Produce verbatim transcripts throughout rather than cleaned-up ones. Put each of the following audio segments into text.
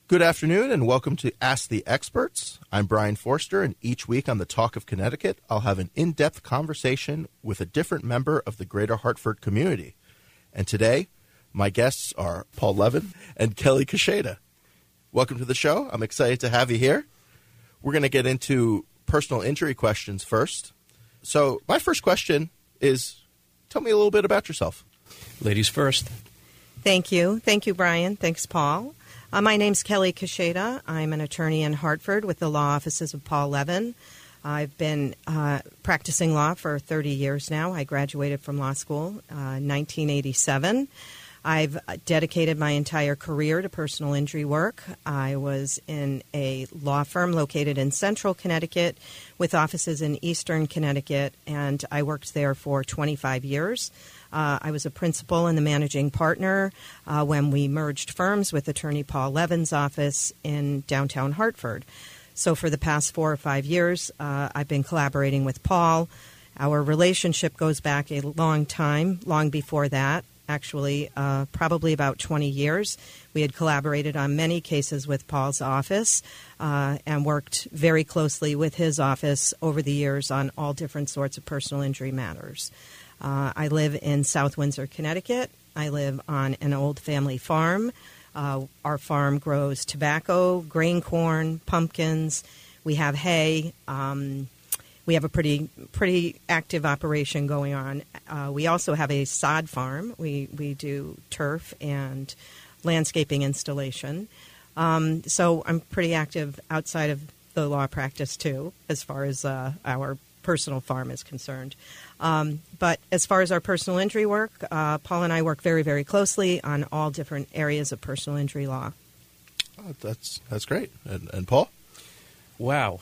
Good afternoon and welcome to Ask the Experts. I'm Brian Forster, and each week on the Talk of Connecticut, I'll have an in-depth conversation with a different member of the Greater Hartford community. And today, my guests are Paul Levin and Kelly Kasheda. Welcome to the show. I'm excited to have you here. We're going to get into personal injury questions first. So my first question is, tell me a little bit about yourself. Ladies first. Thank you. Thank you, Brian. Thanks, Paul. Uh, my name's Kelly Kasheda. I'm an attorney in Hartford with the law offices of Paul Levin. I've been uh, practicing law for thirty years now. I graduated from law school uh, in nineteen eighty-seven. I've dedicated my entire career to personal injury work. I was in a law firm located in central Connecticut with offices in eastern Connecticut, and I worked there for twenty-five years. Uh, I was a principal and the managing partner uh, when we merged firms with attorney Paul Levin's office in downtown Hartford. So for the past four or five years, uh, I've been collaborating with Paul. Our relationship goes back a long time, long before that, actually, uh, probably about twenty years. We had collaborated on many cases with Paul's office uh, and worked very closely with his office over the years on all different sorts of personal injury matters. Uh, I live in South Windsor, Connecticut. I live on an old family farm. Uh, our farm grows tobacco, grain corn, pumpkins. We have hay. Um, we have a pretty pretty active operation going on. Uh, we also have a sod farm. We, we do turf and landscaping installation. Um, so I'm pretty active outside of the law practice, too, as far as uh, our personal farm is concerned. Um, but as far as our personal injury work, uh, Paul and I work very, very closely on all different areas of personal injury law. Oh, that's that's great. And, and Paul? Wow.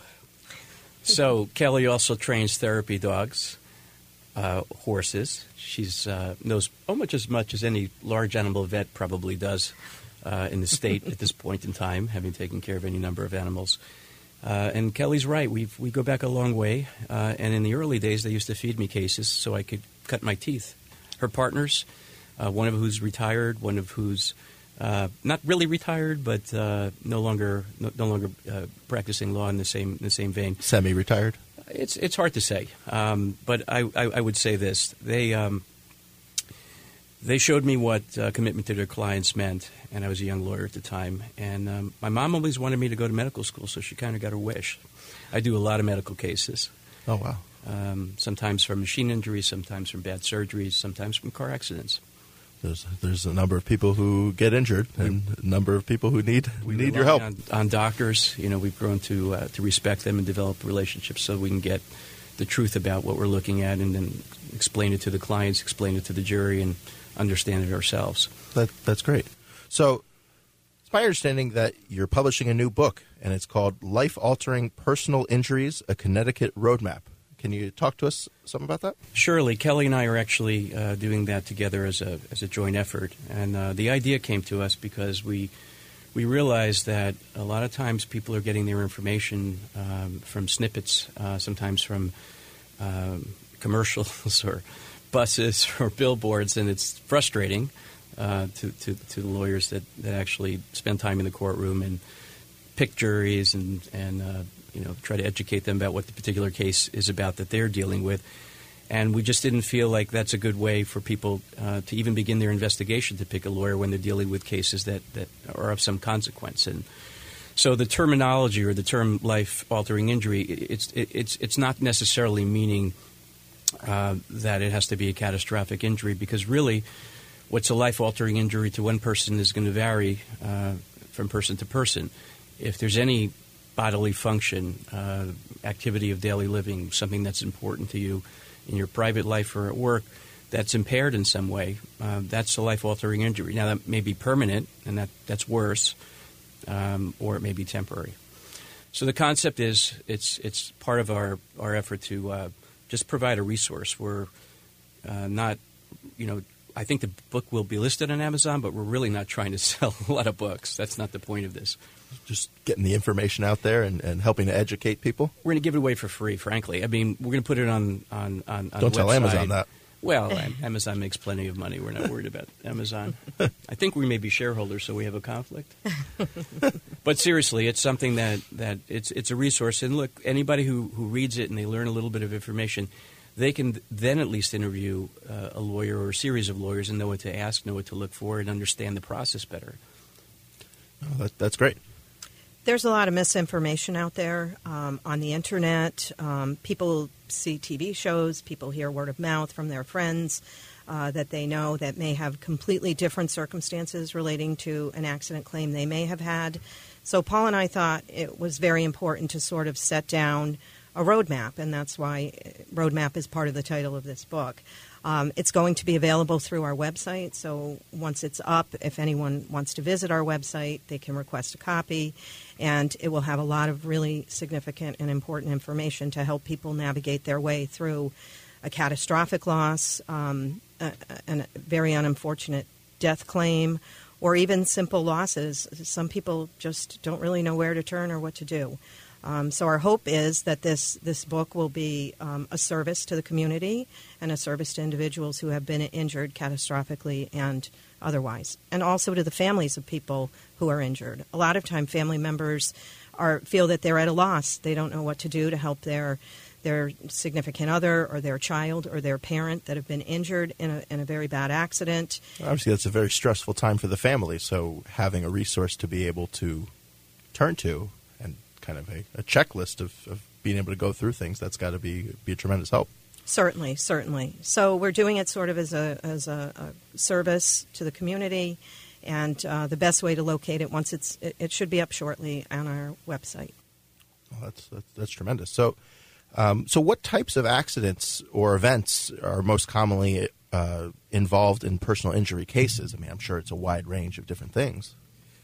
So Kelly also trains therapy dogs, uh, horses. She's uh, knows almost as much as any large animal vet probably does uh, in the state at this point in time, having taken care of any number of animals. Uh, and Kelly's right. We we go back a long way. Uh, and in the early days, they used to feed me cases so I could cut my teeth. Her partners, uh, one of who's retired, one of who's uh, not really retired, but uh, no longer no, no longer uh, practicing law in the same in the same vein. Semi-retired? It's it's hard to say. Um, but I, I I would say this: they um, they showed me what uh, commitment to their clients meant. And I was a young lawyer at the time. And um, my mom always wanted me to go to medical school, so she kind of got her wish. I do a lot of medical cases. Oh, wow. Um, sometimes from machine injuries, sometimes from bad surgeries, sometimes from car accidents. There's there's a number of people who get injured and a number of people who need we need your help. On, on doctors, you know, we've grown to uh, to respect them and develop relationships so we can get the truth about what we're looking at and then explain it to the clients, explain it to the jury, and understand it ourselves. That That's great. So it's my understanding that you're publishing a new book, and it's called Life-Altering Personal Injuries, A Connecticut Roadmap. Can you talk to us some about that? Surely. Kelly and I are actually uh, doing that together as a as a joint effort. And uh, the idea came to us because we we realized that a lot of times people are getting their information um, from snippets, uh, sometimes from um, commercials or buses or billboards, and it's frustrating. Uh, to, to, to the lawyers that, that actually spend time in the courtroom and pick juries and, and uh, you know, try to educate them about what the particular case is about that they're dealing with. And we just didn't feel like that's a good way for people uh, to even begin their investigation to pick a lawyer when they're dealing with cases that, that are of some consequence. And so the terminology or the term life-altering injury, it's, it's, it's not necessarily meaning uh, that it has to be a catastrophic injury, because really what's a life-altering injury to one person is going to vary uh, from person to person. If there's any bodily function, uh, activity of daily living, something that's important to you in your private life or at work that's impaired in some way, uh, that's a life-altering injury. Now, that may be permanent, and that, that's worse, um, or it may be temporary. So the concept is it's it's part of our, our effort to uh, just provide a resource. We're uh, not, you know, I think the book will be listed on Amazon, but we're really not trying to sell a lot of books. That's not the point of this. Just getting the information out there and, and helping to educate people? We're going to give it away for free, frankly. I mean, we're going to put it on, on, on, on Don't the tell website. Amazon that. Well, Amazon makes plenty of money. We're not worried about Amazon. I think we may be shareholders, so we have a conflict. But seriously, it's something that, that it's it's a resource. And look, anybody who, who reads it and they learn a little bit of information, they can then at least interview uh, a lawyer or a series of lawyers and know what to ask, know what to look for, and understand the process better. Oh, that, that's great. There's a lot of misinformation out there um, on the internet. Um, people see T V shows, people hear word of mouth from their friends uh, that they know that may have completely different circumstances relating to an accident claim they may have had. So Paul and I thought it was very important to sort of set down a roadmap, and that's why roadmap is part of the title of this book. Um, it's going to be available through our website, so once it's up, if anyone wants to visit our website, they can request a copy, and it will have a lot of really significant and important information to help people navigate their way through a catastrophic loss, um, a, a very unfortunate death claim, or even simple losses. Some people just don't really know where to turn or what to do. Um, so our hope is that this, this book will be um, a service to the community and a service to individuals who have been injured catastrophically and otherwise, and also to the families of people who are injured. A lot of time family members are feel that they're at a loss. They don't know what to do to help their their significant other or their child or their parent that have been injured in a, in a very bad accident. Obviously, that's a very stressful time for the family, so having a resource to be able to turn to and kind of a, a checklist of, of being able to go through things, that's got to be be a tremendous help. Certainly, certainly. So we're doing it sort of as a as a, a service to the community, and uh, the best way to locate it once it's it, it should be up shortly on our website. Well, that's, that's that's tremendous. So, um, so what types of accidents or events are most commonly uh, involved in personal injury cases? I mean, I'm sure it's a wide range of different things.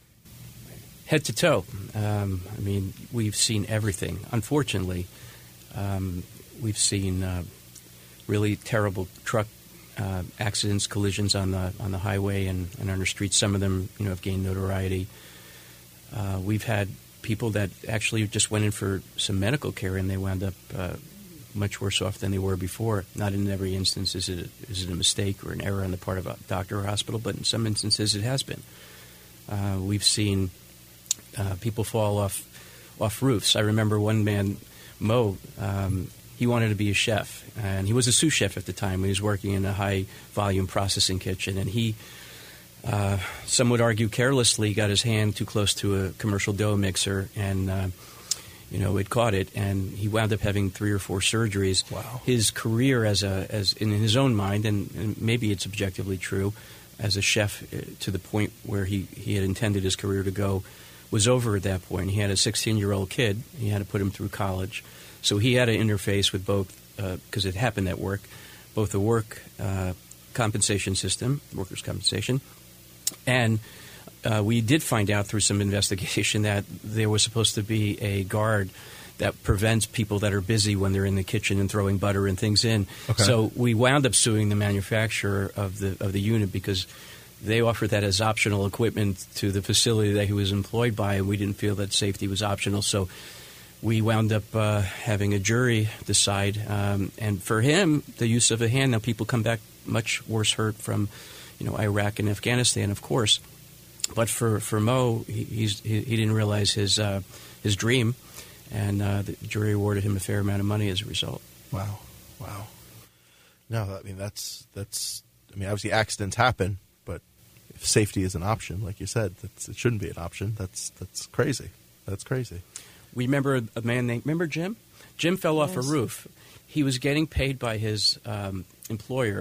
Head to toe. Um, I mean, we've seen everything. Unfortunately, um, we've seen uh, really terrible truck uh, accidents, collisions on the on the highway and, and on our streets. Some of them, you know, have gained notoriety. Uh, we've had people that actually just went in for some medical care and they wound up uh, much worse off than they were before. Not in every instance is it a, is it a mistake or an error on the part of a doctor or hospital, but in some instances it has been. Uh, we've seen Uh, people fall off off roofs. I remember one man, Mo, um, he wanted to be a chef, and he was a sous chef at the time. He was working in a high-volume processing kitchen, and he, uh, some would argue carelessly, got his hand too close to a commercial dough mixer, and, uh, you know, it caught it, and he wound up having three or four surgeries. Wow. His career as a, as in his own mind, and, and maybe it's objectively true, as a chef uh, to the point where he, he had intended his career to go, was over at that point. He had a sixteen-year-old kid. He had to put him through college. So he had to interface with both, because uh, it happened at work, both the work uh, compensation system, workers' compensation, and uh, we did find out through some investigation that there was supposed to be a guard that prevents people that are busy when they're in the kitchen and throwing butter and things in. Okay. So we wound up suing the manufacturer of the of the unit because they offered that as optional equipment to the facility that he was employed by, and we didn't feel that safety was optional. So we wound up uh, having a jury decide. Um, and for him, the use of a hand, now people come back much worse hurt from, you know, Iraq and Afghanistan, of course. But for, for Mo, he, he's, he, he didn't realize his uh, his dream, and uh, the jury awarded him a fair amount of money as a result. Wow, wow. No, I mean that's that's. I mean, obviously accidents happen. If safety is an option, like you said, that's, it shouldn't be an option. That's that's crazy. That's crazy. We remember a man named, remember Jim? Jim fell Yes. off a roof. He was getting paid by his um, employer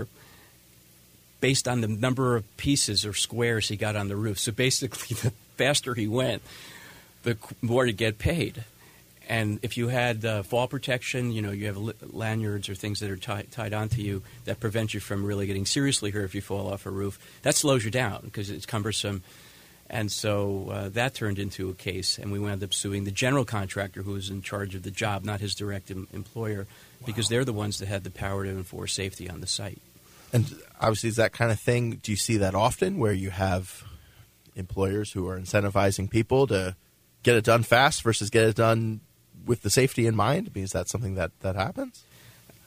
based on the number of pieces or squares he got on the roof. So basically, the faster he went, the more to get paid. And if you had uh, fall protection, you know, you have lanyards or things that are tied, tied onto you that prevent you from really getting seriously hurt if you fall off a roof, that slows you down because it's cumbersome. And so uh, that turned into a case, and we wound up suing the general contractor who was in charge of the job, not his direct em- employer, wow. because they're the ones that had the power to enforce safety on the site. And obviously, is that kind of thing, do you see that often where you have employers who are incentivizing people to get it done fast versus get it done with the safety in mind? I mean, is that something that, that happens?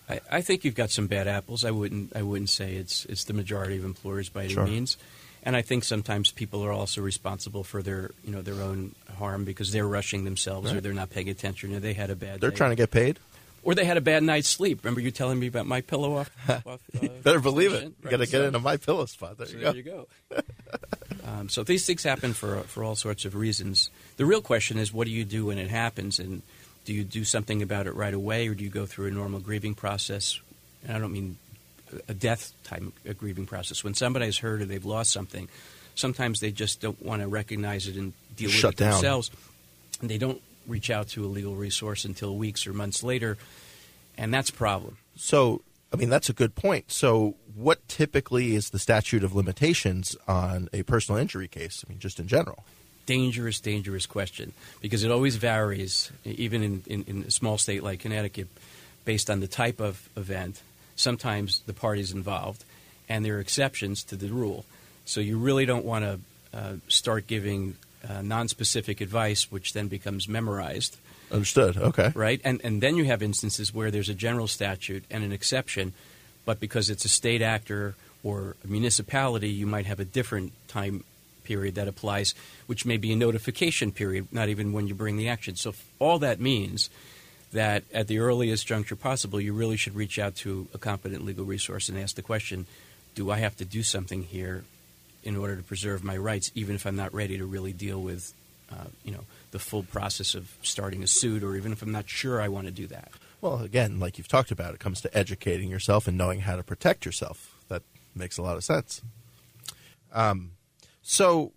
I, I think you've got some bad apples. I wouldn't I wouldn't say it's it's the majority of employers by any Sure. means. And I think sometimes people are also responsible for their you know their own harm because they're rushing themselves Right. or they're not paying attention or they had a bad They're day. trying to get paid. Or they had a bad night's sleep. Remember you telling me about my pillow off? off uh, Better believe it. station? You got to Right, get so- into my pillow spot. There so you go. there you go. um, so these things happen for for all sorts of reasons. The real question is, what do you do when it happens? And do you do something about it right away, or do you go through a normal grieving process? And I don't mean a death type of grieving process. When somebody's hurt or they've lost something, sometimes they just don't want to recognize it and deal with Shut it down. themselves. And they don't reach out to a legal resource until weeks or months later, and that's a problem. So, I mean, that's a good point. So, what typically is the statute of limitations on a personal injury case? I mean, just in general. Dangerous, dangerous question because it always varies, even in, in, in a small state like Connecticut, based on the type of event, sometimes the parties involved, and there are exceptions to the rule. So you really don't want to uh, start giving uh, nonspecific advice, which then becomes memorized, Understood. Okay. right? And, and then you have instances where there's a general statute and an exception, but because it's a state actor or a municipality, you might have a different time period that applies, which may be a notification period, not even when you bring the action. So all that means that at the earliest juncture possible, you really should reach out to a competent legal resource and ask the question, do I have to do something here in order to preserve my rights, even if I'm not ready to really deal with uh, you know, the full process of starting a suit, or even if I'm not sure I want to do that? Well, again, like you've talked about, it comes to educating yourself and knowing how to protect yourself. That makes a lot of sense. Um, so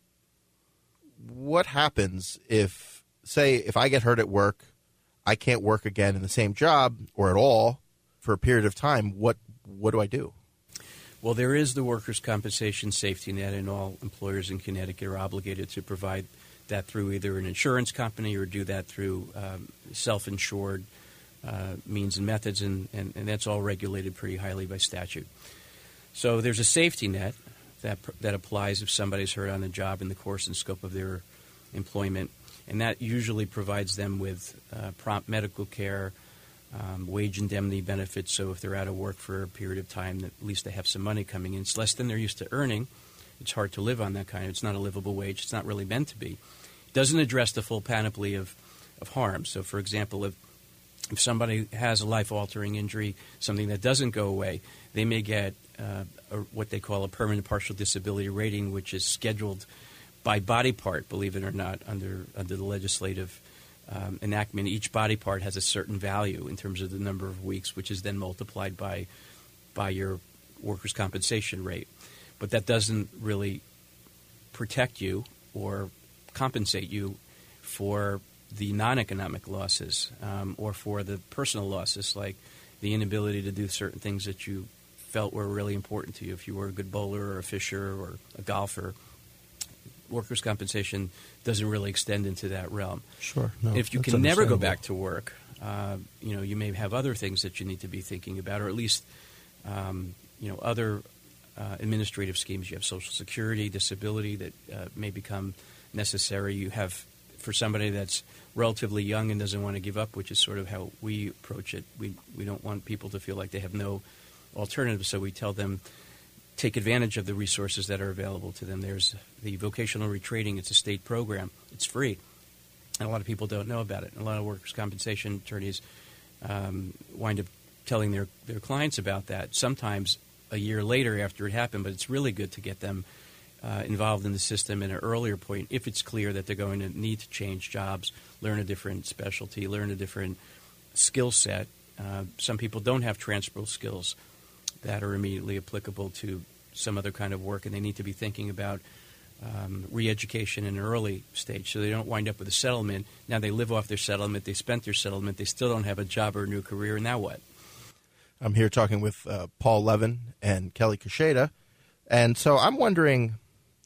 what happens if, say, if I get hurt at work, I can't work again in the same job or at all for a period of time? What what do I do? Well, there is the workers' compensation safety net, and all employers in Connecticut are obligated to provide that through either an insurance company or do that through um, self-insured uh, means and methods, and, and, and that's all regulated pretty highly by statute. So there's a safety net that that applies if somebody's hurt on the job in the course and scope of their employment, and that usually provides them with uh, prompt medical care, um, wage indemnity benefits, so if they're out of work for a period of time, that at least they have some money coming in. It's less than they're used to earning. It's hard to live on that kind of, it's not a livable wage. It's not really meant to be. It doesn't address the full panoply of, of harm. So, for example, if if somebody has a life-altering injury, something that doesn't go away, they may get uh, a, what they call a permanent partial disability rating, which is scheduled by body part, believe it or not, under under the legislative um, enactment. Each body part has a certain value in terms of the number of weeks, which is then multiplied by by your workers' compensation rate. But that doesn't really protect you or compensate you for the non-economic losses um, or for the personal losses, like the inability to do certain things that you felt were really important to you. If you were a good bowler or a fisher or a golfer, workers' compensation doesn't really extend into that realm. Sure. No, if you that's can never go understandable. back to work, uh, you know, you may have other things that you need to be thinking about, or at least, um, you know, other uh, administrative schemes. You have Social Security, disability that uh, may become necessary. You have, for somebody that's relatively young and doesn't want to give up, which is sort of how we approach it. We we don't want people to feel like they have no alternative, so we tell them take advantage of the resources that are available to them. There's the vocational retraining. It's a state program. It's free. And a lot of people don't know about it. And a lot of workers' compensation attorneys um, wind up telling their, their clients about that, sometimes a year later after it happened. But it's really good to get them uh, involved in the system at an earlier point if it's clear that they're going to need to change jobs, learn a different specialty, learn a different skill set. Uh, some people don't have transferable skills that are immediately applicable to some other kind of work, and they need to be thinking about um, re-education in an early stage so they don't wind up with a settlement. Now they live off their settlement, they spent their settlement, they still don't have a job or a new career, and now what? I'm here talking with uh, Paul Levin and Kelly Kasheda, and so I'm wondering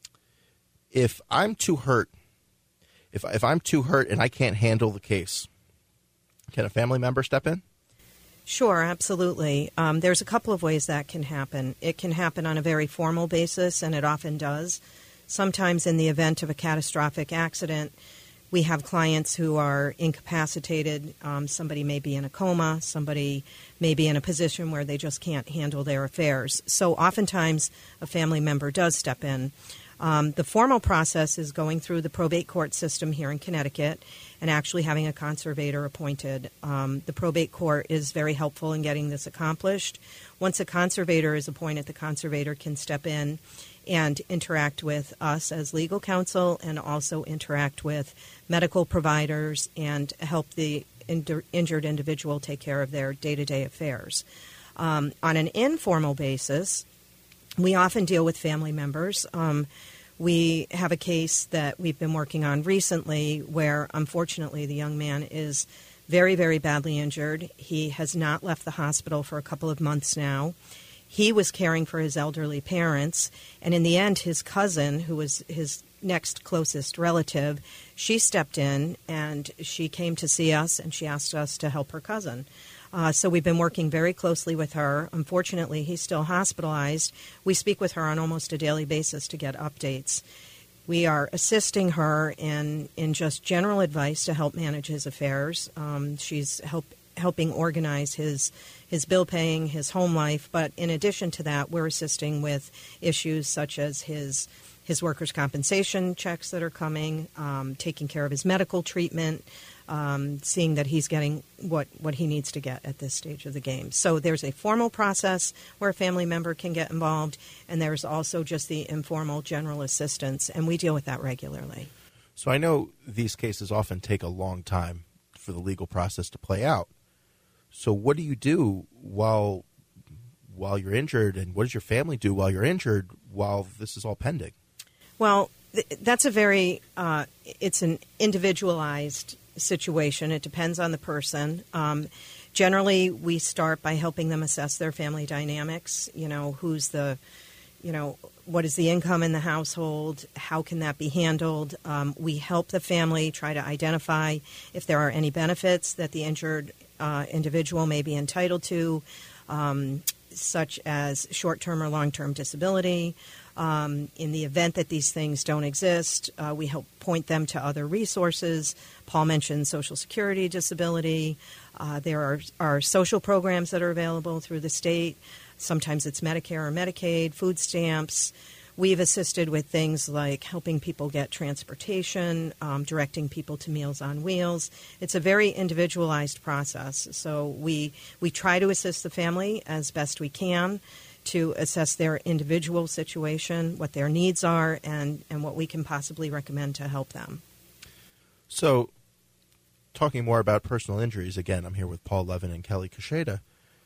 if I'm too hurt, if if I'm too hurt and I can't handle the case, can a family member step in? Sure, absolutely. Um, there's a couple of ways that can happen. It can happen on a very formal basis, and it often does. Sometimes in the event of a catastrophic accident, We have clients who are incapacitated. Um, somebody may be in a coma. Somebody may be in a position where they just can't handle their affairs. So oftentimes a family member does step in. Um, the formal process is going through the probate court system here in Connecticut and actually having a conservator appointed. Um, the probate court is very helpful in getting this accomplished. Once a conservator is appointed, the conservator can step in and interact with us as legal counsel and also interact with medical providers and help the in- injured individual take care of their day-to-day affairs. Um, on an informal basis, we often deal with family members. Um, we have a case that we've been working on recently where, unfortunately, the young man is very, very badly injured. He has not left the hospital for a couple of months now. He was caring for his elderly parents, and in the end, his cousin, who was his next closest relative, she stepped in and she came to see us and she asked us to help her cousin. Uh, so we've been working very closely with her. Unfortunately, he's still hospitalized. We speak with her on almost a daily basis to get updates. We are assisting her in, in just general advice to help manage his affairs. Um, she's help, helping organize his his bill paying, his home life. But in addition to that, we're assisting with issues such as his his workers' compensation checks that are coming, um, taking care of his medical treatment, um, seeing that he's getting what, what he needs to get at this stage of the game. So there's a formal process where a family member can get involved, and there's also just the informal general assistance, and we deal with that regularly. So I know these cases often take a long time for the legal process to play out. So what do you do while while you're injured, and what does your family do while you're injured while this is all pending? Well, th- that's a very, uh, it's an individualized situation. It depends on the person. Um, generally, we start by helping them assess their family dynamics. You know, who's the, you know, what is the income in the household? How can that be handled? Um, we help the family try to identify if there are any benefits that the injured uh, individual may be entitled to, um, such as short-term or long-term disability. Um, in the event that these things don't exist, uh, we help point them to other resources. Paul mentioned Social Security disability. Uh, there are, are social programs that are available through the state. Sometimes it's Medicare or Medicaid, food stamps. We've assisted with things like helping people get transportation, um, directing people to Meals on Wheels. It's a very individualized process. So we we try to assist the family as best we can to assess their individual situation, what their needs are, and, and what we can possibly recommend to help them. So, talking more about personal injuries, again, I'm here with Paul Levin and Kelly Kasheda.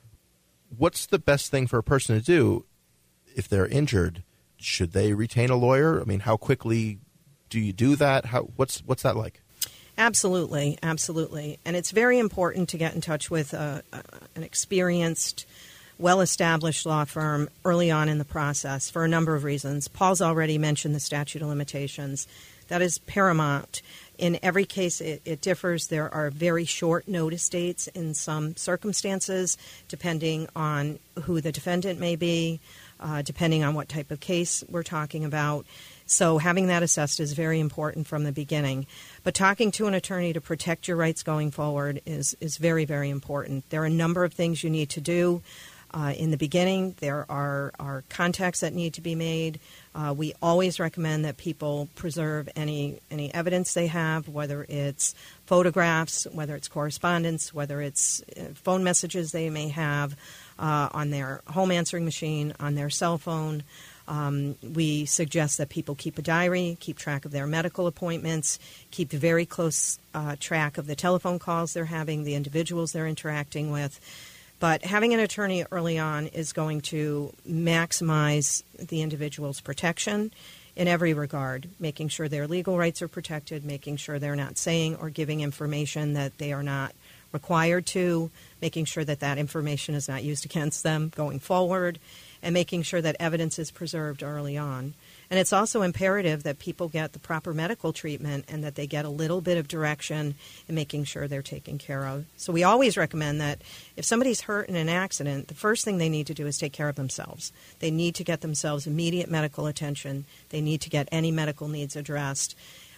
What's the best thing for a person to do if they're injured? Should they retain a lawyer? I mean, how quickly do you do that? How what's what's that like? Absolutely, absolutely. And it's very important to get in touch with a, a, an experienced, well-established law firm early on in the process for a number of reasons. Paul's already mentioned the statute of limitations. That is paramount. In every case, it, it differs. There are very short notice dates in some circumstances, depending on who the defendant may be, uh, depending on what type of case we're talking about. So having that assessed is very important from the beginning. But talking to an attorney to protect your rights going forward is, is very, very important. There are a number of things you need to do. Uh, in the beginning, there are, are contacts that need to be made. Uh, we always recommend that people preserve any any evidence they have, whether it's photographs, whether it's correspondence, whether it's phone messages they may have uh, on their home answering machine, on their cell phone. Um, we suggest that people keep a diary, keep track of their medical appointments, keep very close uh, track of the telephone calls they're having, the individuals they're interacting with. But having an attorney early on is going to maximize the individual's protection in every regard, making sure their legal rights are protected, making sure they're not saying or giving information that they are not required to, making sure that that information is not used against them going forward, and making sure that evidence is preserved early on. And it's also imperative that people get the proper medical treatment and that they get a little bit of direction in making sure they're taken care of. So we always recommend that if somebody's hurt in an accident, the first thing they need to do is take care of themselves. They need to get themselves immediate medical attention. They need to get any medical needs addressed.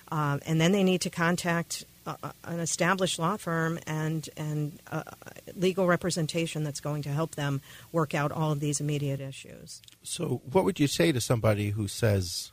Uh, and then they need to contact uh, an established law firm and, and uh, legal representation that's going to help them work out all of these immediate issues. So what would you say to somebody who says,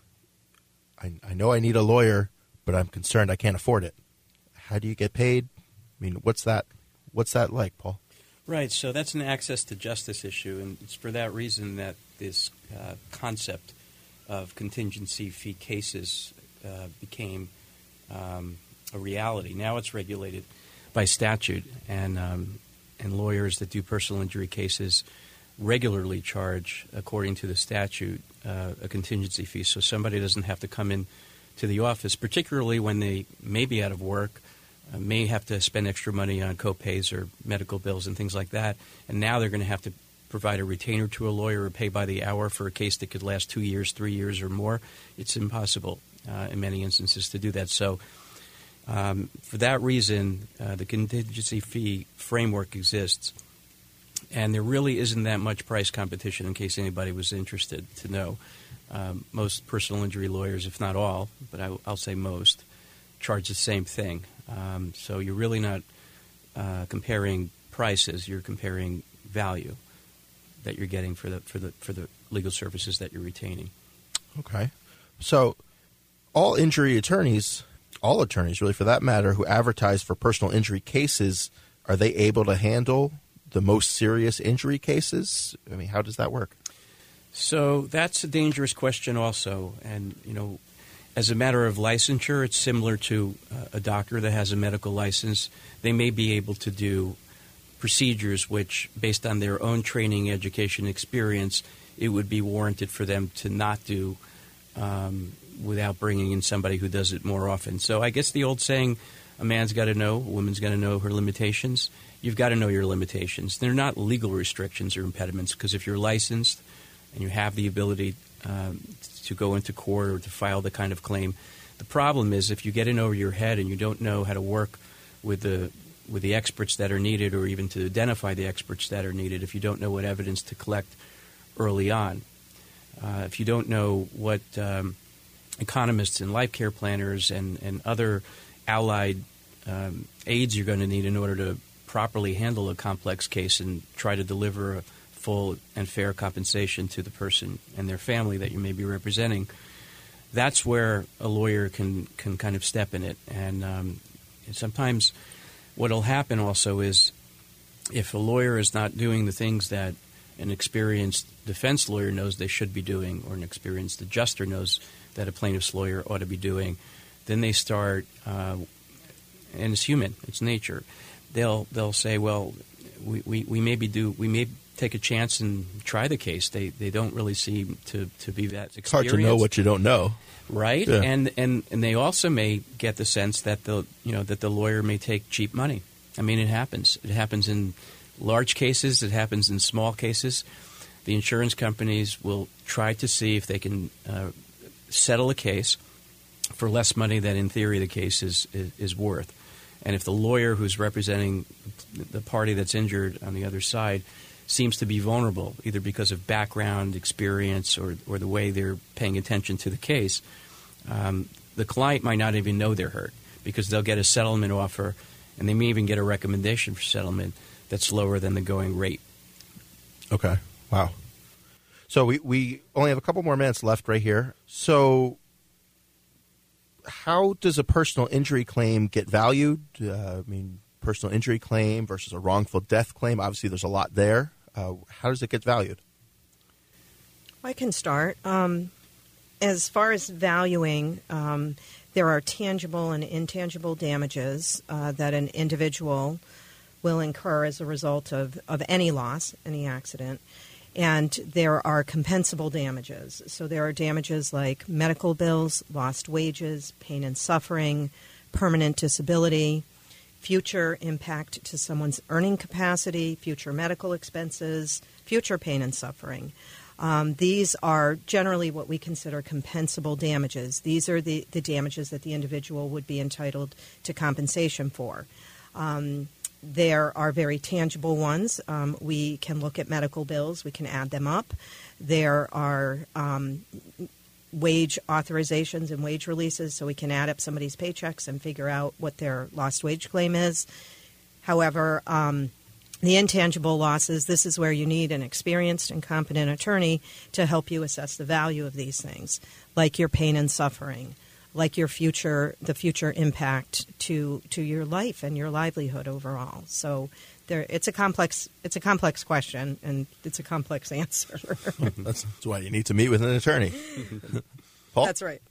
I, I know I need a lawyer, but I'm concerned I can't afford it? How do you get paid? I mean, what's that, what's that like, Paul? Right, so that's an access to justice issue, and it's for that reason that this uh, concept of contingency fee cases uh, became um, a reality. Now it's regulated by statute, and um, and lawyers that do personal injury cases regularly charge, according to the statute, uh, a contingency fee. So somebody doesn't have to come in to the office, particularly when they may be out of work, uh, may have to spend extra money on co-pays or medical bills and things like that, and now they're going to have to provide a retainer to a lawyer or pay by the hour for a case that could last two years, three years, or more. It's impossible uh, in many instances to do that. So um, for that reason, uh, the contingency fee framework exists, and there really isn't that much price competition, in case anybody was interested to know. Um, most personal injury lawyers, if not all, but I, I'll say most, charge the same thing. Um, so you're really not uh, comparing prices, you're comparing value that you're getting for the for the for the legal services that you're retaining. Okay. So all injury attorneys, all attorneys really for that matter, who advertise for personal injury cases, are they able to handle the most serious injury cases? I mean, how does that work? So that's a dangerous question also. And, you know, as a matter of licensure, it's similar to uh, a doctor that has a medical license. They may be able to do procedures which, based on their own training, education, experience, it would be warranted for them to not do um, without bringing in somebody who does it more often. So I guess the old saying, a man's got to know, a woman's got to know her limitations. You've got to know your limitations. They're not legal restrictions or impediments, because if you're licensed and you have the ability um, to go into court or to file the kind of claim, the problem is if you get in over your head and you don't know how to work with the with the experts that are needed, or even to identify the experts that are needed, if you don't know what evidence to collect early on, uh, if you don't know what um, economists and life care planners and, and other allied um, aides you're going to need in order to properly handle a complex case and try to deliver a full and fair compensation to the person and their family that you may be representing, that's where a lawyer can, can kind of step in it. And um, sometimes what will happen also is if a lawyer is not doing the things that an experienced defense lawyer knows they should be doing, or an experienced adjuster knows that a plaintiff's lawyer ought to be doing, then they start, uh, and it's human, it's nature, they'll they'll say, well, we, we, we maybe do we may take a chance and try the case. They they don't really seem to, to be that experienced. It's hard to know what you don't know. Right, yeah. and, and and they also may get the sense that the you know that the lawyer may take cheap money. I mean, it happens. It happens in large cases. It happens in small cases. The insurance companies will try to see if they can uh, settle a case for less money than, in theory, the case is, is is worth. And if the lawyer who's representing the party that's injured on the other side seems to be vulnerable, either because of background, experience, or, or the way they're paying attention to the case, um, the client might not even know they're hurt, because they'll get a settlement offer, and they may even get a recommendation for settlement that's lower than the going rate. Okay. Wow. So we, we only have a couple more minutes left right here. So how does a personal injury claim get valued? Uh, I mean, personal injury claim versus a wrongful death claim. Obviously, there's a lot there. Uh, how does it get valued? I can start. Um, as far as valuing, um, there are tangible and intangible damages uh, that an individual will incur as a result of, of any loss, any accident. And there are compensable damages. So there are damages like medical bills, lost wages, pain and suffering, permanent disability, future impact to someone's earning capacity, future medical expenses, future pain and suffering. Um, these are generally what we consider compensable damages. These are the, the damages that the individual would be entitled to compensation for. Um, There are very tangible ones. Um, we can look at medical bills. We can add them up. There are um, wage authorizations and wage releases, so we can add up somebody's paychecks and figure out what their lost wage claim is. However, um, the intangible losses, this is where you need an experienced and competent attorney to help you assess the value of these things, like your pain and suffering, like your future, the future impact to to your life and your livelihood overall. So there, it's a complex, it's a complex question, and it's a complex answer. That's why you need to meet with an attorney. Paul? That's right.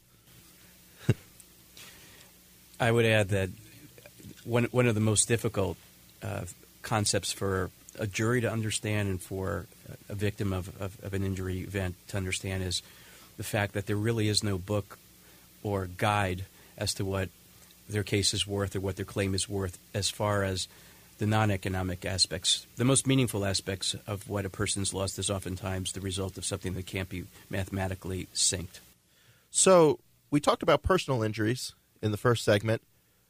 I would add that one one of the most difficult uh, concepts for a jury to understand and for a victim of, of, of an injury event to understand is the fact that there really is no book or guide as to what their case is worth or what their claim is worth as far as the non-economic aspects. The most meaningful aspects of what a person's lost is oftentimes the result of something that can't be mathematically synced. So we talked about personal injuries in the first segment.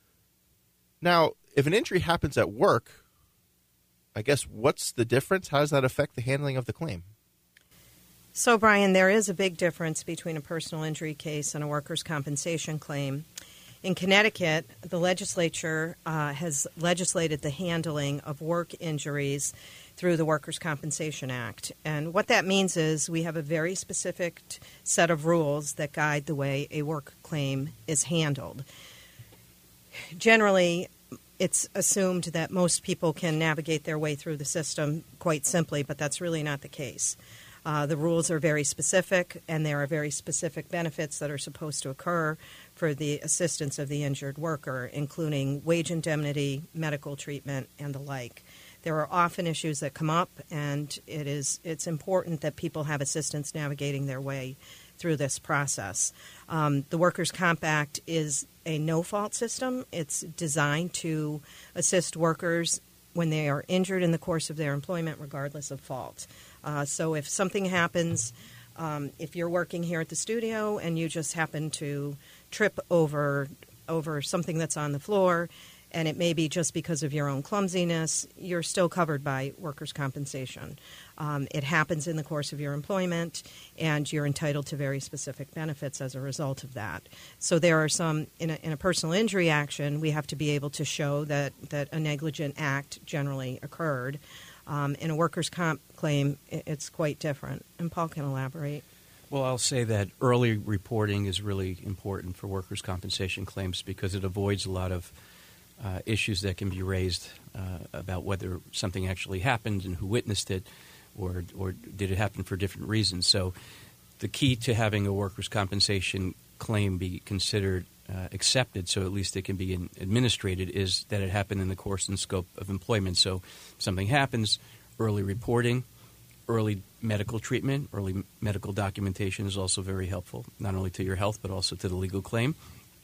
Now, if an injury happens at work, I guess what's the difference? How does that affect the handling of the claim? So, Brian, there is a big difference between a personal injury case and a workers' compensation claim. In Connecticut, the legislature uh, has legislated the handling of work injuries through the Workers' Compensation Act. And what that means is we have a very specific t- set of rules that guide the way a work claim is handled. Generally, it's assumed that most people can navigate their way through the system quite simply, but that's really not the case. Uh, the rules are very specific, and there are very specific benefits that are supposed to occur for the assistance of the injured worker, including wage indemnity, medical treatment, and the like. There are often issues that come up, and it is it's important that people have assistance navigating their way through this process. Um, the Workers' Comp Act is a no-fault system. It's designed to assist workers when they are injured in the course of their employment, regardless of fault. Uh, so if something happens, um, if you're working here at the studio and you just happen to trip over over something that's on the floor, and it may be just because of your own clumsiness, you're still covered by workers' compensation. Um, it happens in the course of your employment, and you're entitled to very specific benefits as a result of that. So there are some, in a, in a personal injury action, we have to be able to show that, that a negligent act generally occurred. Um, in a workers' comp claim, it's quite different. And Paul can elaborate. Well, I'll say that early reporting is really important for workers' compensation claims because it avoids a lot of uh, issues that can be raised uh, about whether something actually happened and who witnessed it, or or did it happen for different reasons. So the key to having a workers' compensation claim be considered uh, accepted, so at least it can be in, administrated, is that it happened in the course and scope of employment. So if something happens, early reporting, early medical treatment, early medical documentation is also very helpful, not only to your health but also to the legal claim.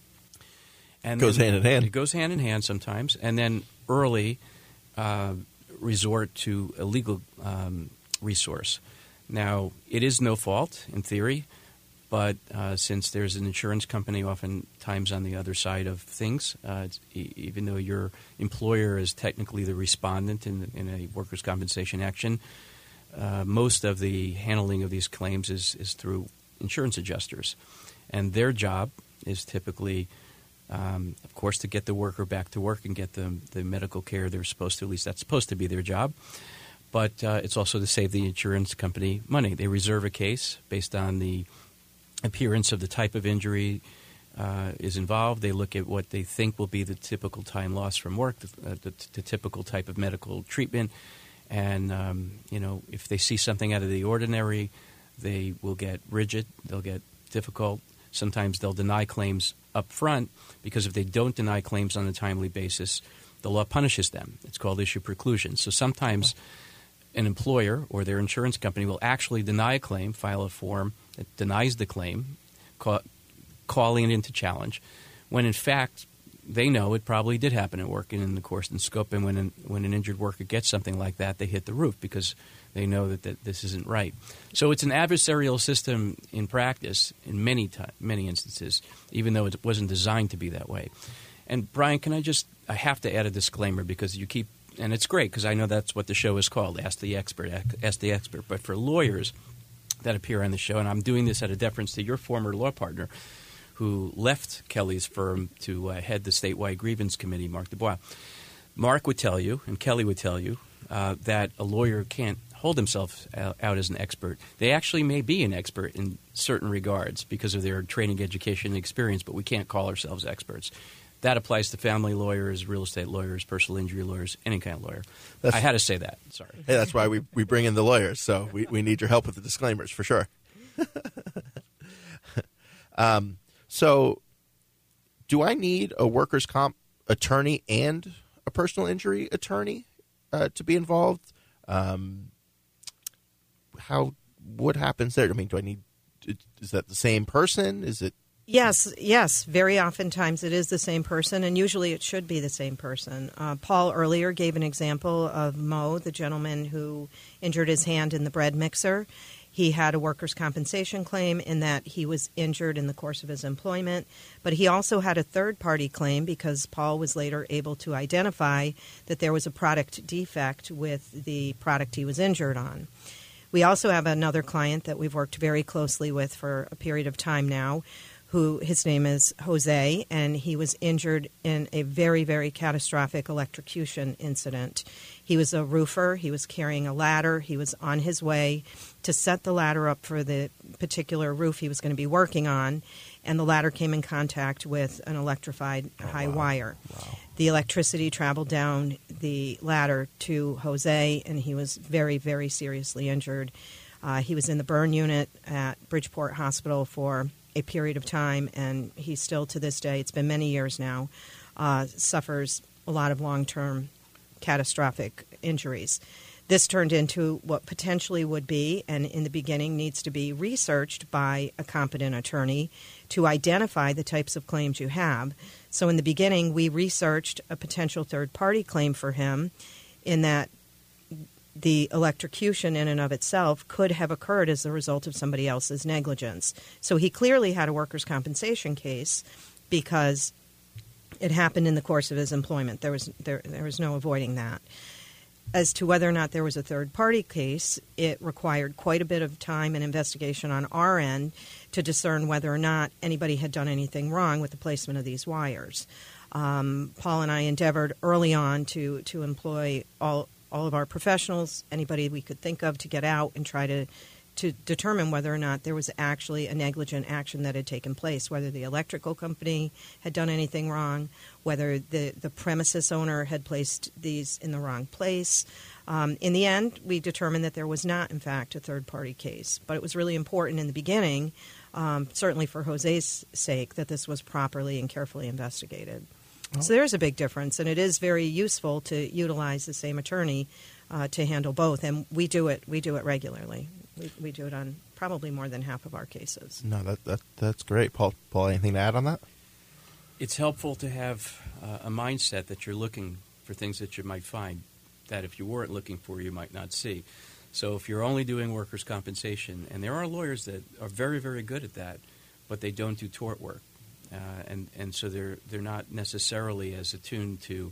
And it goes hand in hand. It goes hand in hand sometimes. And then early uh, resort to a legal um, resource. Now, it is no fault in theory, but uh, since there's an insurance company oftentimes on the other side of things, uh, it's, e- even though your employer is technically the respondent in, in a workers' compensation action, uh, most of the handling of these claims is, is through insurance adjusters. And their job is typically, um, of course, to get the worker back to work and get them the medical care they're supposed to. At least that's supposed to be their job. But uh, it's also to save the insurance company money. They reserve a case based on the appearance of the type of injury uh, is involved. They look at what they think will be the typical time lost from work, the, uh, the, the typical type of medical treatment. And, um, you know, if they see something out of the ordinary, they will get rigid. They'll get difficult. Sometimes they'll deny claims up front because if they don't deny claims on a timely basis, the law punishes them. It's called issue preclusion. So sometimes an employer or their insurance company will actually deny a claim, file a form that denies the claim, call, calling it into challenge, when in fact they know it probably did happen at work and in the course and scope. And when an, when an injured worker gets something like that, they hit the roof because they know that, that this isn't right. So it's an adversarial system in practice in many time, many instances, even though it wasn't designed to be that way. And Brian, can I just – I have to add a disclaimer because you keep – and it's great because I know that's what the show is called, Ask the Expert, Ask the Expert. But for lawyers, that appear on the show, and I'm doing this out of deference to your former law partner who left Kelly's firm to uh, head the statewide grievance committee, Mark Dubois. Mark would tell you, and Kelly would tell you, uh, that a lawyer can't hold himself out as an expert. They actually may be an expert in certain regards because of their training, education, and experience, but we can't call ourselves experts. That applies to family lawyers, real estate lawyers, personal injury lawyers, any kind of lawyer. That's, I had to say that. Sorry. Hey, that's why we, we bring in the lawyers, so we, we need your help with the disclaimers for sure. um, so do I need a workers' comp attorney and a personal injury attorney uh, to be involved? Um, how what happens there? I mean, do I need? Is that the same person? Is it? Yes, yes. Very oftentimes it is the same person, and usually it should be the same person. Uh, Paul earlier gave an example of Mo, the gentleman who injured his hand in the bread mixer. He had a workers' compensation claim in that he was injured in the course of his employment, but he also had a third-party claim because Paul was later able to identify that there was a product defect with the product he was injured on. We also have another client that we've worked very closely with for a period of time now, who his name is Jose, and he was injured in a very, very catastrophic electrocution incident. He was a roofer. He was carrying a ladder. He was on his way to set the ladder up for the particular roof he was going to be working on, and the ladder came in contact with an electrified oh, high wow. wire. Wow. The electricity traveled down the ladder to Jose, and he was very, very seriously injured. Uh, he was in the burn unit at Bridgeport Hospital for a period of time, and he still, to this day, it's been many years now, uh, suffers a lot of long-term catastrophic injuries. This turned into what potentially would be, and in the beginning needs to be researched by a competent attorney to identify the types of claims you have. So in the beginning, we researched a potential third-party claim for him in that the electrocution in and of itself could have occurred as the result of somebody else's negligence. So he clearly had a workers' compensation case because it happened in the course of his employment. There was there, there was no avoiding that. As to whether or not there was a third-party case, it required quite a bit of time and investigation on our end to discern whether or not anybody had done anything wrong with the placement of these wires. Um, Paul and I endeavored early on to, to employ all all of our professionals, anybody we could think of, to get out and try to to determine whether or not there was actually a negligent action that had taken place, whether the electrical company had done anything wrong, whether the, the premises owner had placed these in the wrong place. Um, in the end, we determined that there was not, in fact, a third-party case. But it was really important in the beginning, um, certainly for Jose's sake, that this was properly and carefully investigated. Oh. So there's a big difference, and it is very useful to utilize the same attorney uh, to handle both, and we do it. We do it regularly. We, we do it on probably more than half of our cases. No, that that that's great, Paul. Paul, anything to add on that? It's helpful to have uh, a mindset that you're looking for things that you might find that if you weren't looking for, you might not see. So if you're only doing workers' compensation, and there are lawyers that are very, very good at that, but they don't do tort work. Uh, and, and so they're they're not necessarily as attuned to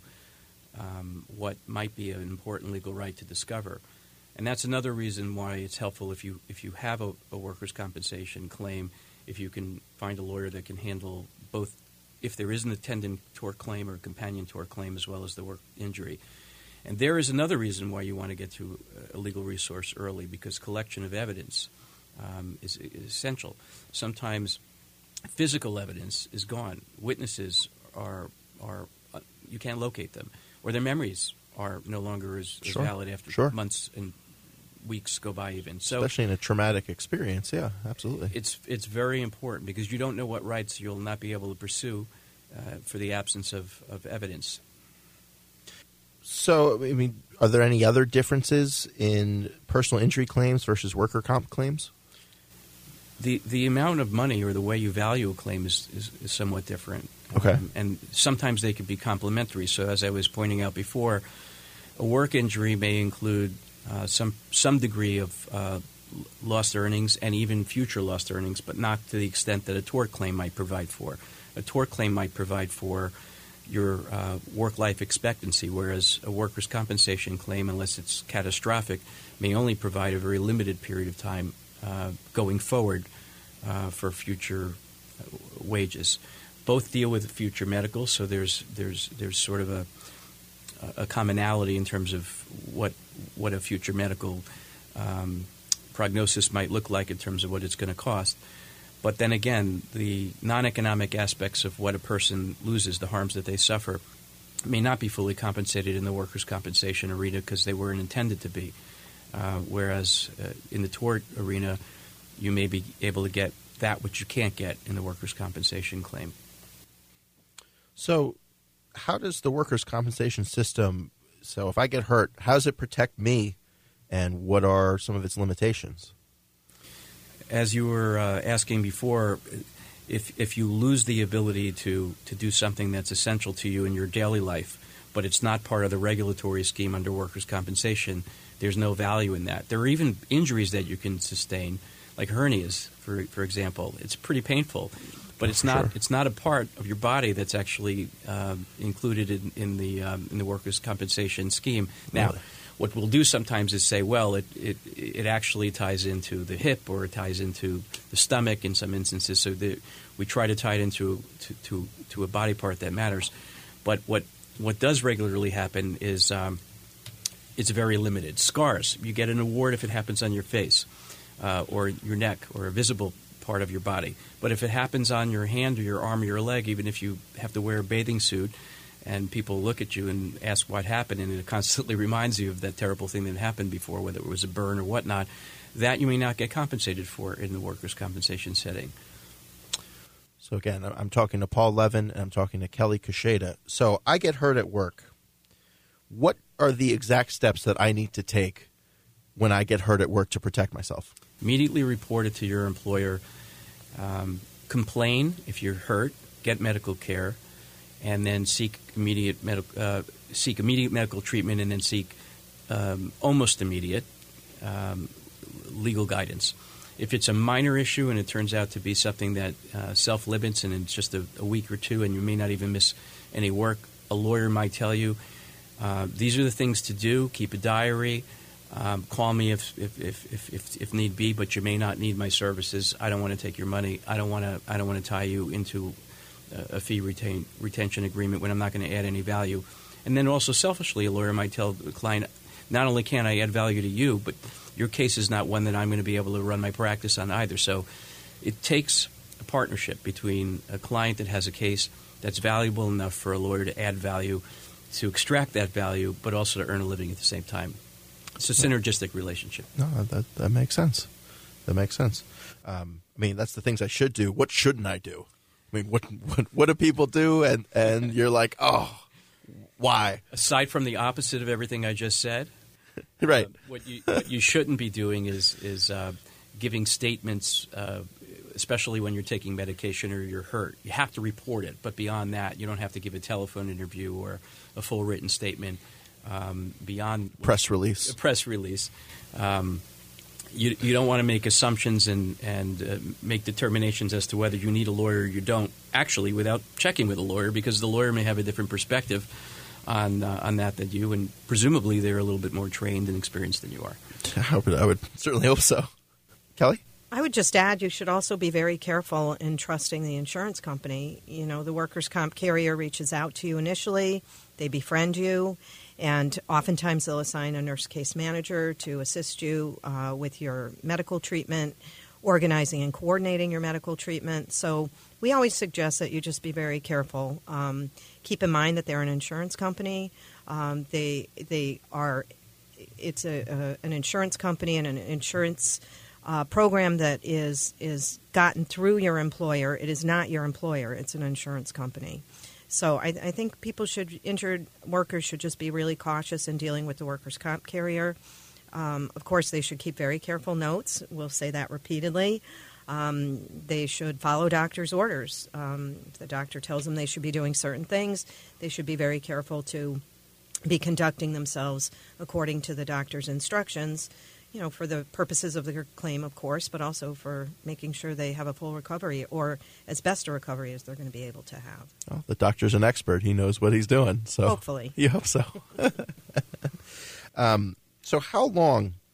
um, what might be an important legal right to discover. And that's another reason why it's helpful if you if you have a, a workers' compensation claim, if you can find a lawyer that can handle both, if there is an attendant tort claim or a companion tort claim, as well as the work injury. And there is another reason why you want to get to a legal resource early, because collection of evidence um, is, is essential. Sometimes physical evidence is gone. Witnesses are are uh, you can't locate them, or their memories are no longer as, as sure. valid after sure. months and weeks go by even. So especially in a traumatic experience, yeah, absolutely. It's it's very important because you don't know what rights you'll not be able to pursue uh, for the absence of, of evidence. So, I mean, are there any other differences in personal injury claims versus worker comp claims? The the amount of money or the way you value a claim is, is, is somewhat different. Okay. Um, and sometimes they could be complementary. So as I was pointing out before, a work injury may include uh, some some degree of uh, lost earnings and even future lost earnings, but not to the extent that a tort claim might provide for. A tort claim might provide for your uh, work-life expectancy, whereas a workers' compensation claim, unless it's catastrophic, may only provide a very limited period of time uh, going forward uh, for future wages. Both deal with future medical, so there's there's there's sort of a a commonality in terms of what what a future medical um, prognosis might look like in terms of what it's going to cost. But then again, the non-economic aspects of what a person loses, the harms that they suffer, may not be fully compensated in the workers' compensation arena because they weren't intended to be. Uh, whereas uh, in the tort arena, you may be able to get that which you can't get in the workers' compensation claim. So how does the workers' compensation system, so if I get hurt, how does it protect me, and what are some of its limitations? As you were uh, asking before, if if you lose the ability to, to do something that's essential to you in your daily life, but it's not part of the regulatory scheme under workers' compensation, there's no value in that. There are even injuries that you can sustain, like hernias, for for example. It's pretty painful, but it's not Sure. it's not a part of your body that's actually uh, included in, in the um, in the workers' compensation scheme. Now, Really? what we'll do sometimes is say, well, it, it it actually ties into the hip or it ties into the stomach in some instances. So the, we try to tie it into to, to, to a body part that matters. But what what does regularly happen is um, it's very limited. Scars, you get an award if it happens on your face uh, or your neck or a visible part of your body. But if it happens on your hand or your arm or your leg, even if you have to wear a bathing suit, and people look at you and ask what happened, and it constantly reminds you of that terrible thing that happened before, whether it was a burn or whatnot, that you may not get compensated for in the workers' compensation setting. So again, I'm talking to Paul Levin, and I'm talking to Kelly Kusheda. So I get hurt at work. What are the exact steps that I need to take when I get hurt at work to protect myself? Immediately report it to your employer. Um, complain if you're hurt. Get medical care. And then seek immediate medical uh, seek immediate medical treatment, and then seek um, almost immediate um, legal guidance. If it's a minor issue and it turns out to be something that uh, self-limits and it's just a, a week or two and you may not even miss any work, a lawyer might tell you, uh, these are the things to do. Keep a diary. Um, call me if if, if, if, if if need be, but you may not need my services. I don't want to take your money. I don't want to. I don't want to tie you into a fee retain, retention agreement when I'm not going to add any value. And then also selfishly, a lawyer might tell the client, not only can I add value to you, but your case is not one that I'm going to be able to run my practice on either. So it takes a partnership between a client that has a case that's valuable enough for a lawyer to add value, to extract that value, but also to earn a living at the same time. It's a synergistic relationship. No, that that makes sense. That makes sense. Um, I mean, that's the things I should do. What shouldn't I do? I mean, what what, what do people do? And, and you're like, oh, why? Aside from the opposite of everything I just said, Right. uh, what you what you shouldn't be doing is is uh, giving statements, uh, especially when you're taking medication or you're hurt. You have to report it, but beyond that, you don't have to give a telephone interview or a full written statement. Um, beyond Press release. a press release. Um, You, you don't want to make assumptions and, and uh, make determinations as to whether you need a lawyer or you don't, actually, without checking with a lawyer, because the lawyer may have a different perspective on uh, on that than you, and presumably they're a little bit more trained and experienced than you are. I would, I would certainly hope so. Kelly? I would just add you should also be very careful in trusting the insurance company. You know, the workers' comp carrier reaches out to you initially, they befriend you, and oftentimes they'll assign a nurse case manager to assist you uh, with your medical treatment, organizing and coordinating your medical treatment. So we always suggest that you just be very careful. Um, keep in mind that they're an insurance company. Um, they they are. It's a, a an insurance company and an insurance uh, program that is is gotten through your employer. It is not your employer. It's an insurance company. So I, I think people should, injured workers should just be really cautious in dealing with the workers' comp carrier. Um, of course, they should keep very careful notes. We'll say that repeatedly. Um, they should follow doctor's orders. Um, if the doctor tells them they should be doing certain things, they should be very careful to be conducting themselves according to the doctor's instructions, you know, for the purposes of their claim, of course, but also for making sure they have a full recovery or as best a recovery as they're going to be able to have. Well, the doctor's an expert. He knows what he's doing. So Hopefully. You hope so. um, so how long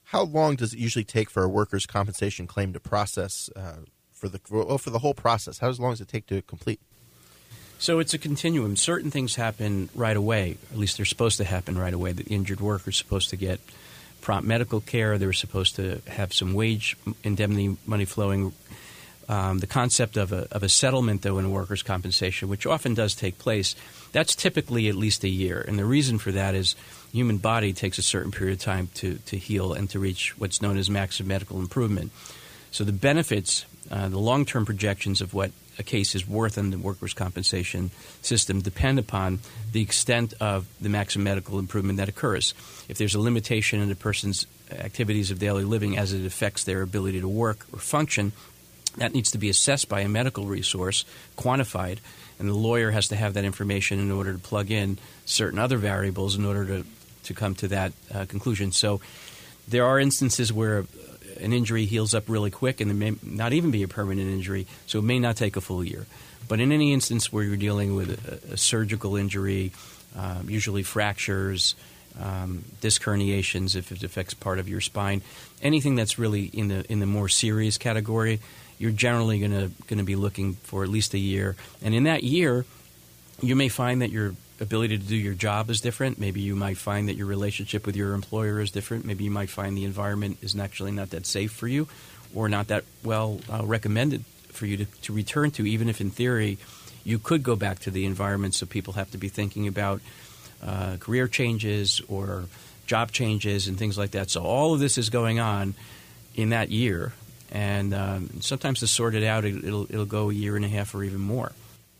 how long does it usually take for a workers' compensation claim to process uh, for the well, for the whole process? How long does it take to complete? So it's a continuum. Certain things happen right away. At least they're supposed to happen right away. The injured worker is supposed to get prompt medical care. They're supposed to have some wage indemnity money flowing. Um, the concept of a, of a settlement, though, in workers' compensation, which often does take place, that's typically at least a year. And the reason for that is the human body takes a certain period of time to, to heal and to reach what's known as maximum medical improvement. So the benefits, uh, the long-term projections of what a case is worth in the workers' compensation system depend upon the extent of the maximum medical improvement that occurs. If there's a limitation in a person's activities of daily living as it affects their ability to work or function, that needs to be assessed by a medical resource, quantified, and the lawyer has to have that information in order to plug in certain other variables in order to, to come to that uh, conclusion. So there are instances where an injury heals up really quick and there may not even be a permanent injury, so it may not take a full year. But in any instance where you're dealing with a, a surgical injury, um, usually fractures, um, disc herniations if it affects part of your spine, anything that's really in the in the more serious category, you're generally going to going to be looking for at least a year. And in that year, you may find that your ability to do your job is different. Maybe you might find that your relationship with your employer is different. Maybe you might find the environment is actually not that safe for you or not that well uh, recommended for you to, to return to, even if in theory you could go back to the environment. So people have to be thinking about uh, career changes or job changes and things like that. So all of this is going on in that year. And um, sometimes to sort it out, it, it'll, it'll go a year and a half or even more.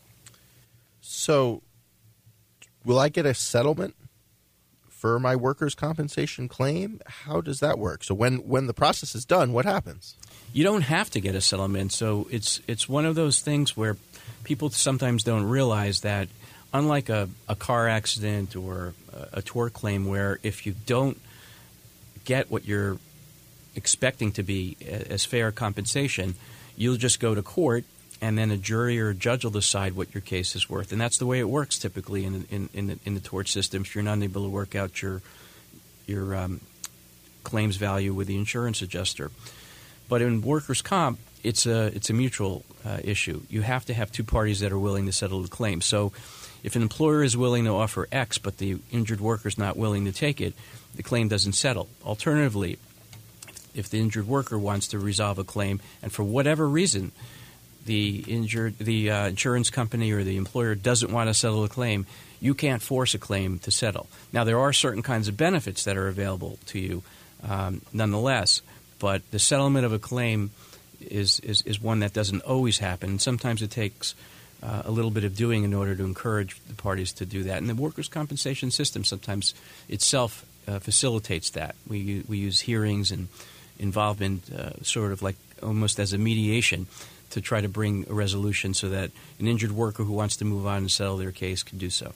So will I get a settlement for my workers' compensation claim? How does that work? So when, when the process is done, what happens? You don't have to get a settlement. So it's it's one of those things where people sometimes don't realize that unlike a, a car accident or a, a tort claim where if you don't get what you're expecting to be as fair compensation, you'll just go to court and then a jury or a judge will decide what your case is worth. And that's the way it works typically in in, in, the, in the tort system. If you're not able to work out your your um, claims value with the insurance adjuster. But in workers' comp, it's a it's a mutual uh, issue. You have to have two parties that are willing to settle the claim. So if an employer is willing to offer X but the injured worker is not willing to take it, the claim doesn't settle. Alternatively, if the injured worker wants to resolve a claim and for whatever reason the injured the uh, insurance company or the employer doesn't want to settle a claim, you can't force a claim to settle. Now, there are certain kinds of benefits that are available to you um, nonetheless, but the settlement of a claim is, is, is one that doesn't always happen. Sometimes it takes uh, a little bit of doing in order to encourage the parties to do that. And the workers' compensation system sometimes itself uh, facilitates that. We, we use hearings and involvement uh, sort of like almost as a mediation to try to bring a resolution so that an injured worker who wants to move on and settle their case can do so.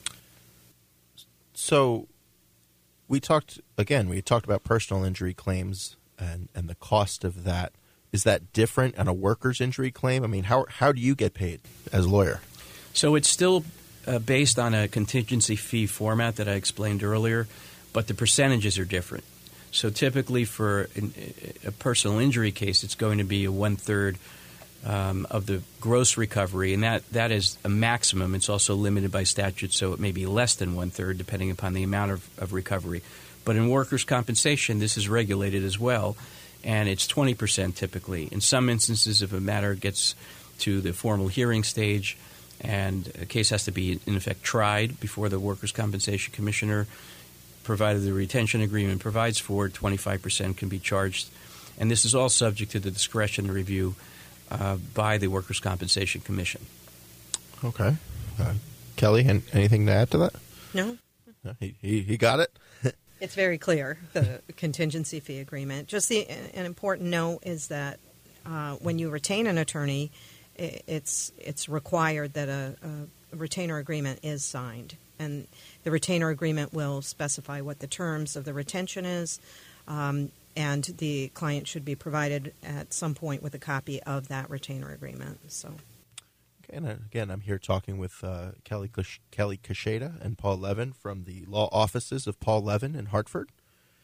So we talked, again, we talked about personal injury claims and, and the cost of that. Is that different on a worker's injury claim? I mean, how how do you get paid as a lawyer? So it's still uh, based on a contingency fee format that I explained earlier, but the percentages are different. So typically for an, a personal injury case, it's going to be a one-third um, of the gross recovery, and that, that is a maximum. It's also limited by statute, so it may be less than one-third depending upon the amount of, of recovery. But in workers' compensation, this is regulated as well, and it's twenty percent typically. In some instances, if a matter gets to the formal hearing stage and a case has to be, in effect, tried before the Workers' Compensation Commissioner, provided the retention agreement provides for, twenty-five percent can be charged. And this is all subject to the discretion review uh, by the Workers' Compensation Commission. Okay. Uh, Kelly, anything to add to that? No. Uh, he, he, he got it? It's very clear, the contingency fee agreement. Just the, an important note is that uh, when you retain an attorney, it's it's required that a, a retainer agreement is signed. And the retainer agreement will specify what the terms of the retention is, um, and the client should be provided at some point with a copy of that retainer agreement. So, okay, and again, I'm here talking with uh, Kelly Kush- Kelly Kasheda and Paul Levin from the law offices of Paul Levin in Hartford.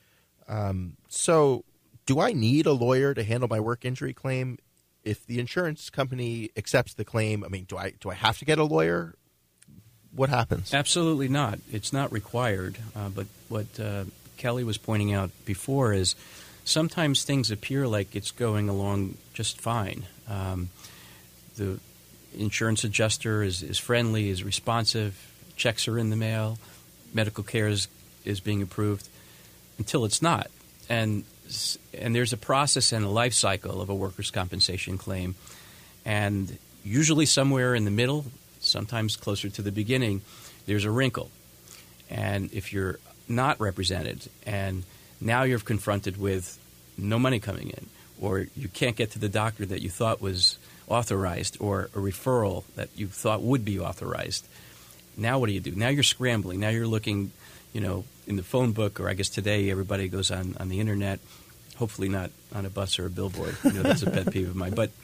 Um, so do I need a lawyer to handle my work injury claim? If the insurance company accepts the claim, I mean, do I do I have to get a lawyer? What happens? Absolutely not. It's not required. Uh, but what uh, Kelly was pointing out before is sometimes things appear like it's going along just fine. Um, the insurance adjuster is, is friendly, is responsive, checks are in the mail, medical care is, is being approved, until it's not. And and there's a process and a life cycle of a workers' compensation claim. And usually somewhere in the middle, sometimes closer to the beginning, there's a wrinkle. And if you're not represented and now you're confronted with no money coming in, or you can't get to the doctor that you thought was authorized, or a referral that you thought would be authorized, now what do you do? Now you're scrambling. Now you're looking, you know, in the phone book, or I guess today everybody goes on, on the internet, hopefully not on a bus or a billboard. You know, that's a pet peeve of mine. But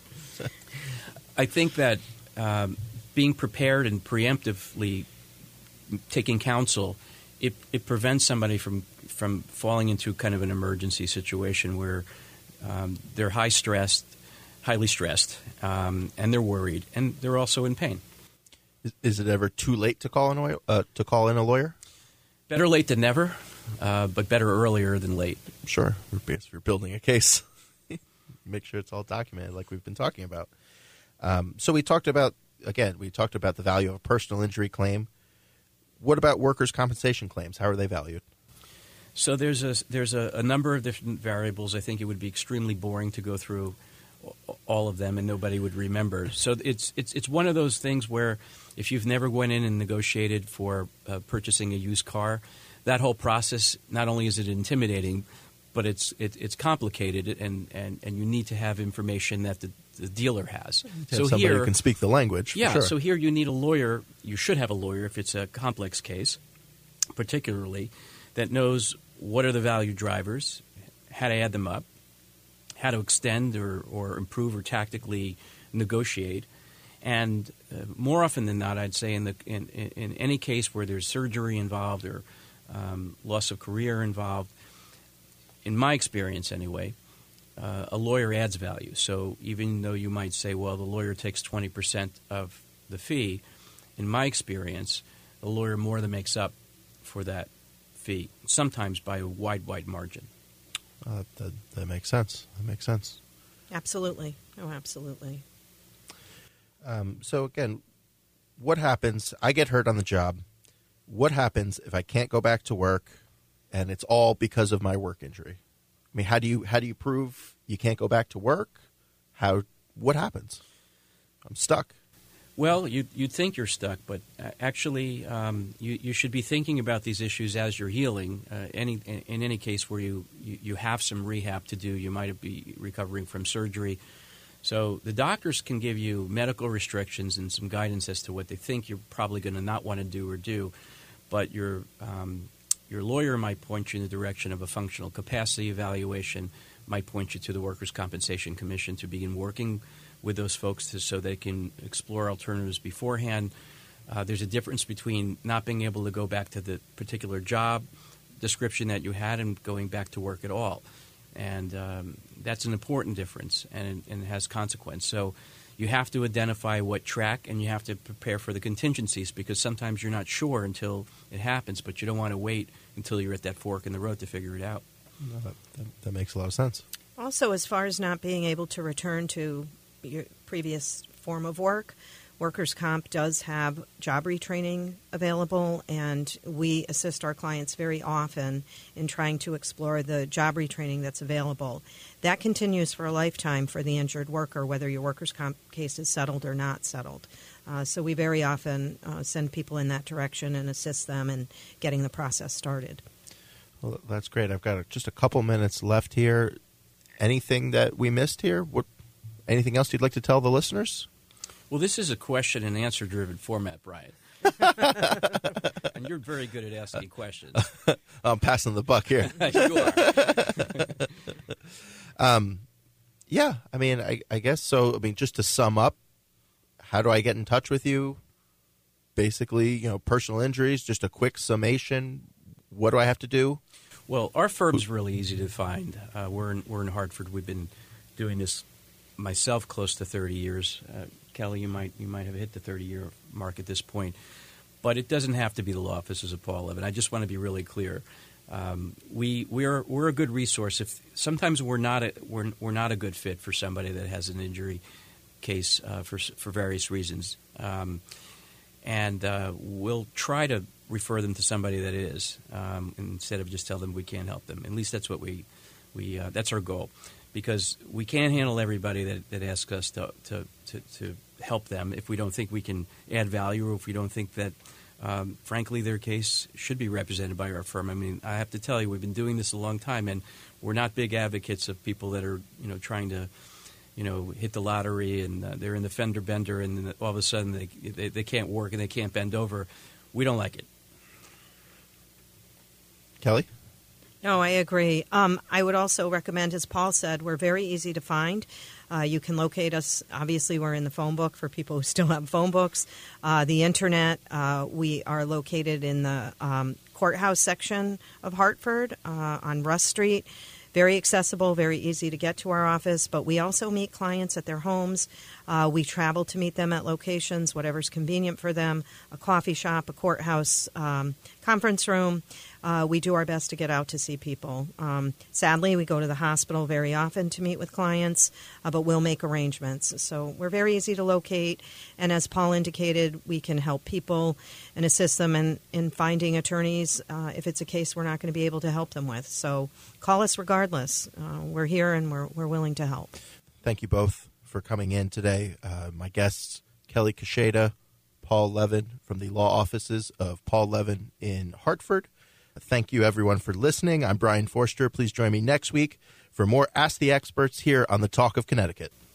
I think that um, being prepared and preemptively taking counsel, it, it prevents somebody from, from falling into kind of an emergency situation where um, they're high stressed, highly stressed, um, and they're worried, and they're also in pain. Is, is it ever too late to call in a, uh, to call in a lawyer? Better late than never, uh, but better earlier than late. Sure. If you're building a case, make sure it's all documented like we've been talking about. Um, so we talked about, again, we talked about the value of a personal injury claim. What about workers' compensation claims? How are they valued? So there's a, there's a, a number of different variables. I think it would be extremely boring to go through all of them, and nobody would remember. So it's it's it's one of those things where if you've never went in and negotiated for uh, purchasing a used car, that whole process, not only is it intimidating, but it's it, it's complicated, and, and, and you need to have information that the, the dealer has. So somebody here, who can speak the language. Yeah, for sure. So here you need a lawyer. You should have a lawyer if it's a complex case, particularly, that knows what are the value drivers, how to add them up, how to extend or, or improve or tactically negotiate. And uh, more often than not, I'd say in, the, in, in any case where there's surgery involved or um, loss of career involved, in my experience anyway, uh, a lawyer adds value. So even though you might say, well, the lawyer takes twenty percent of the fee, in my experience, the lawyer more than makes up for that fee, sometimes by a wide, wide margin. Uh, that, that makes sense. That makes sense. Absolutely. Oh, absolutely. Um, so, again, what happens? I get hurt on the job. What happens if I can't go back to work and it's all because of my work injury? I mean, how do you how do you prove you can't go back to work? How what happens? I'm stuck. Well, you, you'd think you're stuck, but actually um, you, you should be thinking about these issues as you're healing. Uh, any in, in any case where you, you, you have some rehab to do, you might be recovering from surgery. So the doctors can give you medical restrictions and some guidance as to what they think you're probably going to not want to do or do, but your um, your lawyer might point you in the direction of a functional capacity evaluation, might point you to the Workers' Compensation Commission to begin working with those folks to, so they can explore alternatives beforehand. Uh, there's a difference between not being able to go back to the particular job description that you had and going back to work at all. And um, that's an important difference, and, and it has consequence. So you have to identify what track, and you have to prepare for the contingencies, because sometimes you're not sure until it happens, but you don't want to wait until you're at that fork in the road to figure it out. No, that, that, that makes a lot of sense. Also, as far as not being able to return to your previous form of work, Workers' Comp does have job retraining available, and we assist our clients very often in trying to explore the job retraining that's available. That continues for a lifetime for the injured worker, whether your Workers' Comp case is settled or not settled. Uh, so we very often uh, send people in that direction and assist them in getting the process started. Well, that's great. I've got just a couple minutes left here. Anything that we missed here? What? Anything else you'd like to tell the listeners? Well, this is a question and answer driven format, Brian. And you're very good at asking questions. I'm passing the buck here. You are. um, yeah, I mean, I, I guess so. I mean, just to sum up, how do I get in touch with you? Basically, you know, personal injuries, just a quick summation. What do I have to do? Well, our firm's really easy to find. Uh, we're in, we're in Hartford. We've been doing this myself close to thirty years. Uh, Kelly, you might you might have hit the thirty-year mark at this point. But it doesn't have to be the law offices of Paul Levin. I just want to be really clear. Um, we we're we're a good resource. If sometimes we're not a, we're we're not a good fit for somebody that has an injury case uh, for for various reasons, um, and uh, we'll try to refer them to somebody that is, um, instead of just tell them we can't help them. At least that's what we we uh, that's our goal, because we can't handle everybody that, that asks us to, to to to help them if we don't think we can add value, or if we don't think that, um, frankly, their case should be represented by our firm. I mean, I have to tell you, we've been doing this a long time, and we're not big advocates of people that are, you know, trying to, you know, hit the lottery and uh, they're in the fender bender, and then all of a sudden they, they they can't work and they can't bend over. We don't like it. Kelly? No, I agree. Um, I would also recommend, as Paul said, we're very easy to find. Uh, you can locate us. Obviously, we're in the phone book for people who still have phone books. Uh, the Internet, uh, we are located in the um, courthouse section of Hartford uh, on Russ Street. Very accessible, very easy to get to our office, but we also meet clients at their homes. Uh, we travel to meet them at locations, whatever's convenient for them, a coffee shop, a courthouse, um, conference room. Uh, we do our best to get out to see people. Um, sadly, we go to the hospital very often to meet with clients, uh, but we'll make arrangements. So we're very easy to locate, and as Paul indicated, we can help people and assist them in, in finding attorneys uh, if it's a case we're not going to be able to help them with. So call us regardless. Uh, we're here, and we're, we're willing to help. Thank you both for coming in today. Uh, my guests, Kelly Kasheda, Paul Levin from the law offices of Paul Levin in Hartford. Thank you, everyone, for listening. I'm Brian Forster. Please join me next week for more Ask the Experts here on the Talk of Connecticut.